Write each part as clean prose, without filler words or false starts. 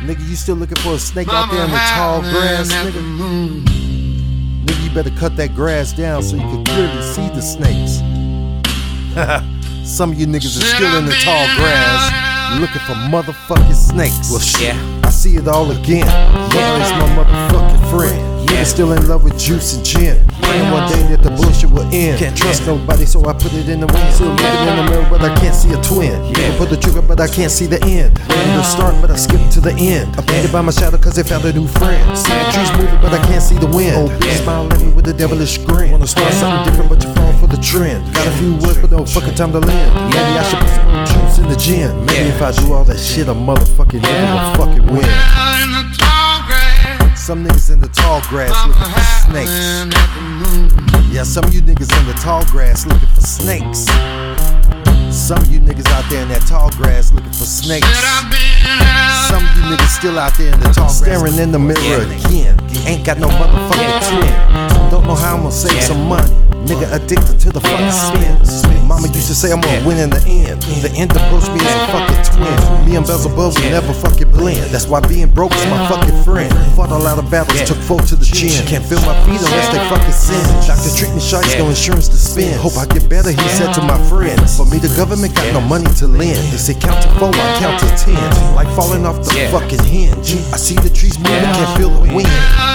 Nigga, you still looking for a snake out there in the tall grass, nigga? Nigga, you better cut that grass down so you can clearly see the snakes. Some of you niggas are still in the tall grass looking for motherfucking snakes. Well, shit. I see it all again. Mother is my motherfucking friend. Nigga still in love with juice and gin. Praying one day that the bullshit will end. Can't trust nobody, so I put it in the wind. Still looking in the mirror, but I can't see a twin. Nigga put the trigger, but I can't see the end. Ready to start, but I skip to the end. I'm painted by my shadow cause they found a new friend. See the trees moving, but I can't see the wind. Old bitch smile at me with a devilish grin. Wanna start something different, but you fall for the trend. Got a few words, but no fucking time to lend. Maybe I should put some more juice in the gin. Maybe if I do all that shit, a motherfucking nigga will fucking win. Some niggas in the tall grass looking for snakes. Yeah, some of you niggas in the tall grass looking for snakes. Some of you niggas out there in that tall grass looking for snakes. Some of you niggas still out there in the tall grass staring in the mirror again. Ain't got no motherfucking twin. Don't know how I'm gonna save some money. Nigga addicted to the fucking spin. Mama used to say I'm gonna win in the end. The end approached me as a fucking twin. Me and Beelzebub will never fucking blend. That's why being broke is my fucking friend. Fought a lot of battles, took 4 to the chin. Can't feel my feet unless they fucking sin. Doctor treat me sharks, no insurance to spend. Hope I get better, he said to my friends. For me the government got no money to lend. They say count to 4, I count to 10. Like falling off the fucking hinge. I see the trees moving, can't feel the wind.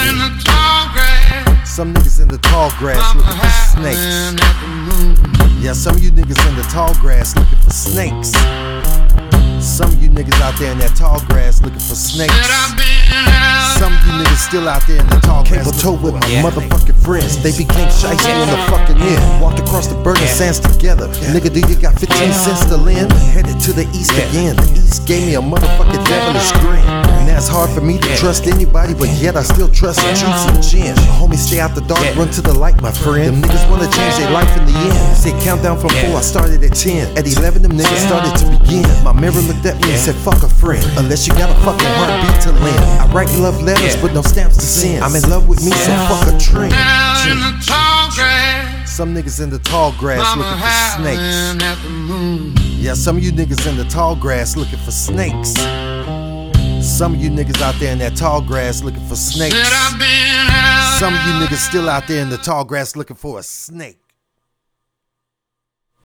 Some niggas in the tall grass looking for snakes. Yeah, some of you niggas in the tall grass looking for snakes. Some of you niggas out there in that tall grass looking for snakes. Some of you niggas still out there in the tall grass. Came toe with my motherfucking friends. They became shiesty in the fucking end. Walked across the burning sands together. Nigga, do you got 15 cents to lend? Headed to the east again. The east gave me a motherfucking devilish grin. Now it's hard for me to trust anybody, but yet I still trust juice and gin. Homies stay out the dark, run to the light, my friend. Them niggas wanna change their life in the end. Say countdown from 4, I started at 10. At 11, them niggas started to begin. My mirror looked at me and said, fuck a friend, unless you got a fucking heartbeat to lend. I write love letters, but no stamps to send. I'm in love with me, so fuck a trend. Some niggas in the tall grass looking for snakes. Yeah, some of you niggas in the tall grass looking for snakes. Some of you niggas out there in that tall grass looking for snakes. Some of you niggas still out there in the tall grass looking for a snake.